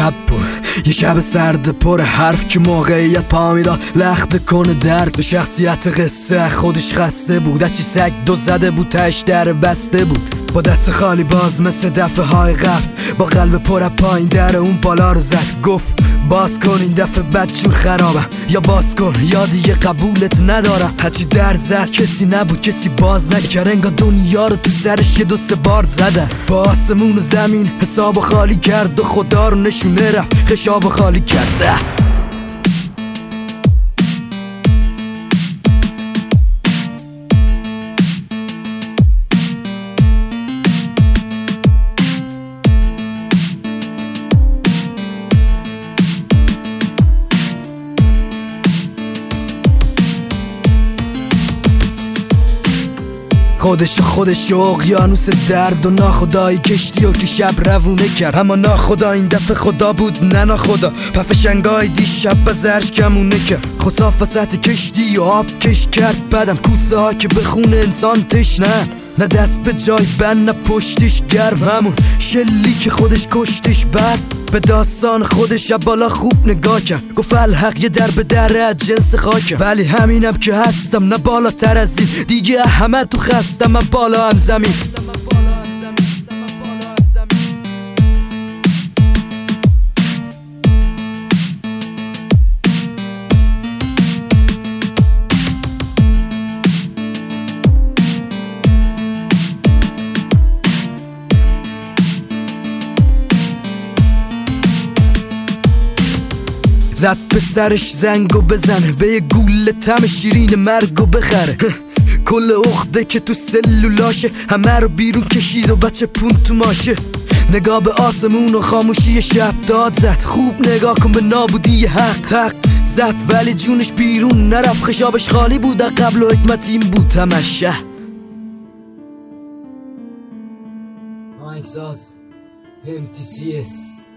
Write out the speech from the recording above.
شب بود، یه شب سرد پر حرف که موقعیت پا میداد لخت کنه درد. به شخصیت قصه خودش خسته بود، چی سگ دو زده بود تش در بسته بود. با دست خالی باز مثل دفعه های قبل، با قلب پر پایین در اون بالا رو زد. گفت باز کن این دفعه بدجور خرابم، یا باز کن یا دیگه قبولت ندارم. هرچی در زد کسی نبود، کسی باز نکرد، انگار دنیا رو تو سرش یه دو سه بار زدن. با آسمون و زمین حساب خالی کرد و خدا رو نشونه رفت خشاب خالی کرد. خودش اقیانوس درد و ناخدایی کشتی و که شب روونه کرد. اما ناخدا این دفعه خدا بود نه ناخدا، پفشنگای دیشب بزرش کمونه کرد. خصاف وسط کشتی و آب کش کرد، بعدم کوسه ها که به خون انسان تشنن. نه دست به جای بند نه پشتش گرم، همون شلی که خودش کشتش. بعد به داستان خودش بالا خوب نگاه کرد، گفت الحق یه در به در از جنس خاکم. ولی همینم که هستم، نه بالاتر از این دیگه همه تو خستم، من بالا هم زمین. زد به سرش زنگو بزنه، به یه گوله تم شیرین مرگو بخره. کل عقده که تو سلولاشه همه رو بیرون کشید و بچه پون تو ماشه. نگاه به آسمون و خاموشی شب داد زد، خوب نگاه کن به نابودی حق. تق زد ولی جونش بیرون نرفت، خشابش خالی بود قبل و حکمت این بود تمشه. آهنگساز MTCS